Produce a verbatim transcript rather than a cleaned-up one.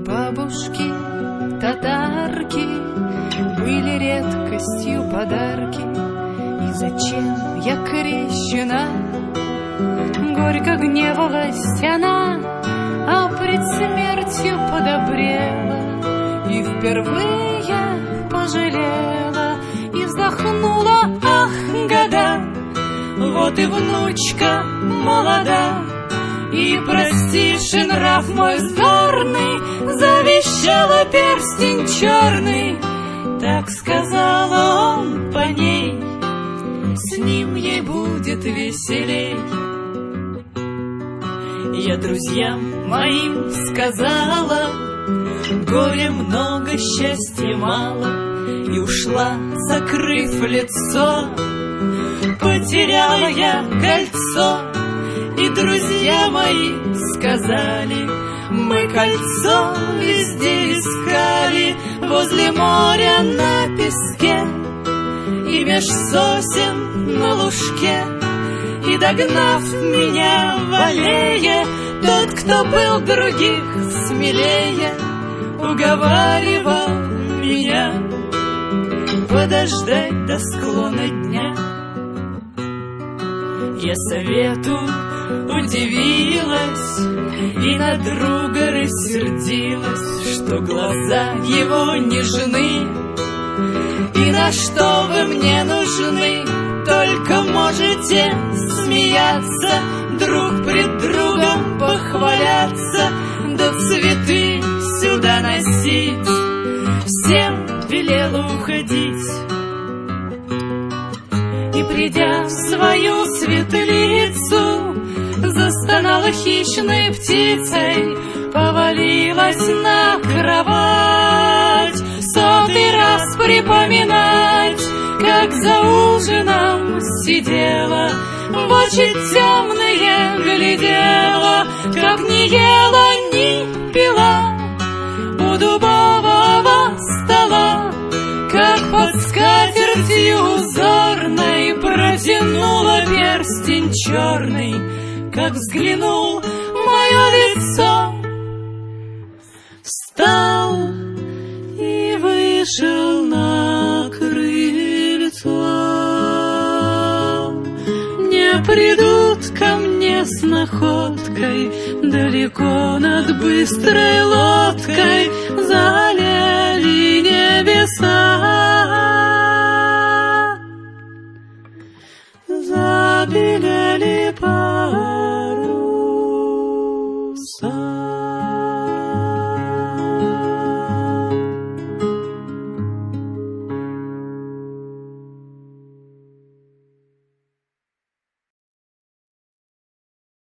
Бабушки, татарки, были редкостью подарки. И зачем я крещена? Горько гневалась она, а пред смертью подобрела. И впервые пожалела, и вздохнула: ах, года, вот и внучка молода. И простишь, нрав мой вздорный, завещала перстень черный. Так сказала он по ней, с ним ей будет веселей. Я друзьям моим сказала: горе много, счастья мало. И ушла, закрыв лицо. Потеряла я кольцо. И друзья мои сказали: мы кольцо везде искали, возле моря на песке и меж сосен на лужке. И догнав меня в аллее, тот, кто был других смелее, уговаривал меня подождать до склона дня. Я совету удивилась и на друга рассердилась, что глаза его нежны. И на что вы мне нужны? Только можете смеяться, друг пред другом похваляться, да цветы сюда носить. Всем велела уходить. И придя в свою светлицу, застонала хищной птицей, повалилась на кровать. Сотый раз припоминать, как за ужином сидела, в очи темные глядела, как не ела, ни пила у дубового стола, как под скатертью узорной протянула перстень черный, как взглянул в мое лицо. Встал и вышел на крыльцо. Не придут ко мне с находкой, далеко над быстрой лодкой залили небеса. Забелели по